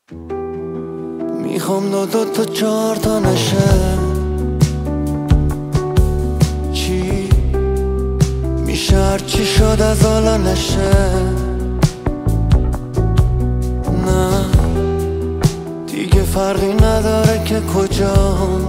میخوام دو تا 4 تا نشه. چی میشه هرچی شد از حالا نشه. نه دیگه فرقی نداره که کجام،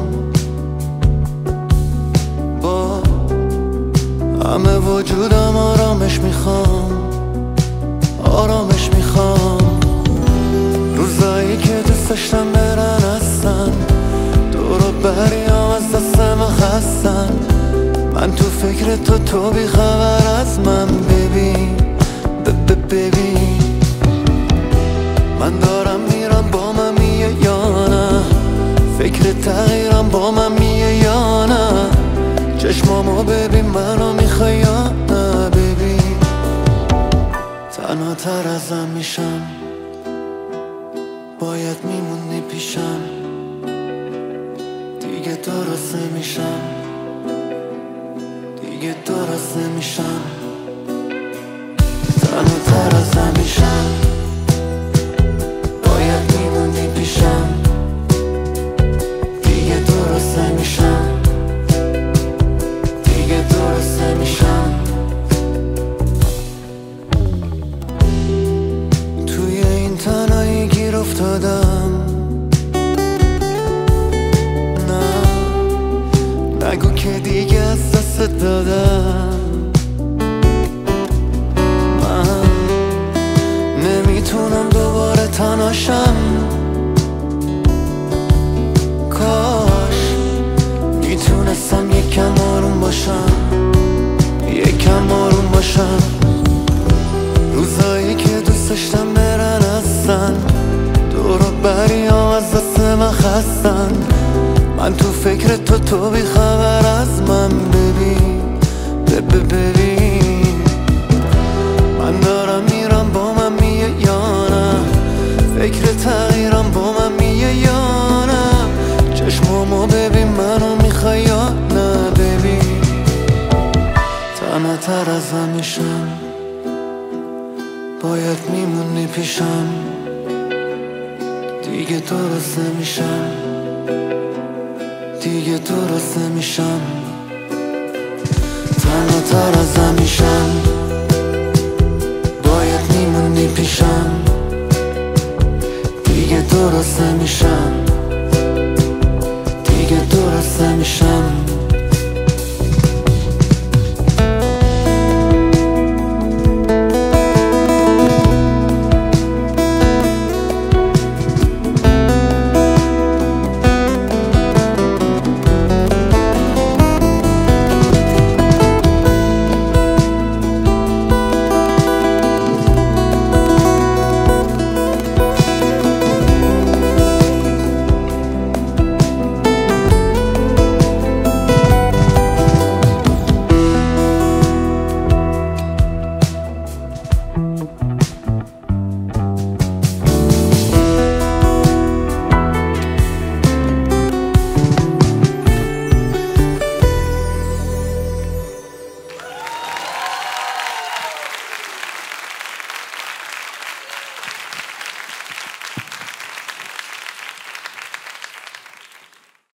با همه وجودم آرامش میخوام، آرامش میخوام. روزایی که دوست داشتم برن هستن، دورو بریام از دست من خستن. من تو فکر تو بی خبر از من. ببین ببین من دارم میرم، با من میه یا نه؟ فکر تغییرم با من میه یا نه؟ چشمامو ببین منو میخوای یا نه؟ ببین تنها تر ازم میشم، باید میمونی پیشم، دیگه درست نمیشم، دیگه درست نمیشم. تنها تر ازم میشم، باید میمونی پیشم، دیگه درست نمیشم، دیگه درست نمیشم. توی این تنهایی گیر افتادم. نه نگو که دیگه از دست دادم. من نمیتونم دوباره تنهاشم. کاش میتونستم یکم آروم باشم، یکم آروم باشم. روزایی که دوست داشتم برن هستن، دورو بریام از دست من خستن. من تو فکر تو بی خبر از من. ببین ببین من دارم میرم، با من میه یا نه؟ فکر تغییرم با من میه یا نه؟ چشمامو ببین منو میخوای یا نه؟ ببین تنها تر ازم میشم، باید میمونی پیشم، دیگه درست نمیشم، دیگه درست نمیشم. تنها تر ازم میشم، باید میمونی پیشم، دیگه درست نمیشم، دیگه درست نمیشم.